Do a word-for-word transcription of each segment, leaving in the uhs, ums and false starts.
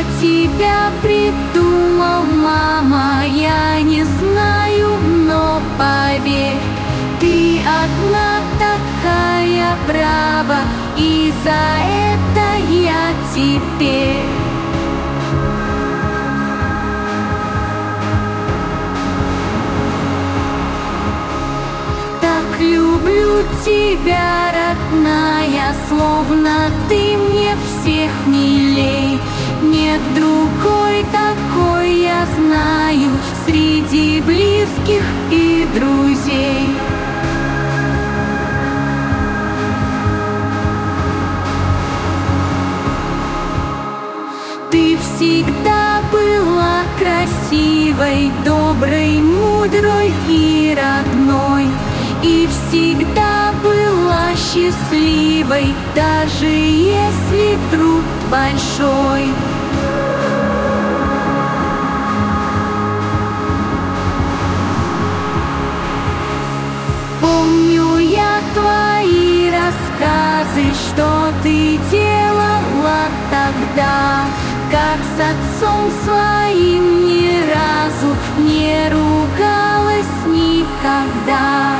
тебя придумал, мама, я не знаю, но поверь, ты одна такая права, и за это я теперь так люблю тебя, родная, словно ты мне всех милей. Нет другой такой, я знаю, среди близких и друзей. Ты всегда была красивой, доброй, мудрой и родной, и всегда была счастливой, даже если труд большой. Помню я твои рассказы, что ты делала тогда, как с отцом своим ни разу не ругалась никогда.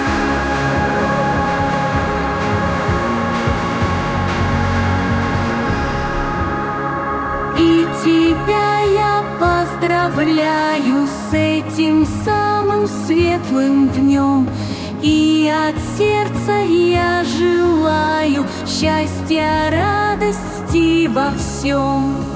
И тебя я поздравляю с этим самым светлым днем, и от сердца я желаю счастья, радости во всем.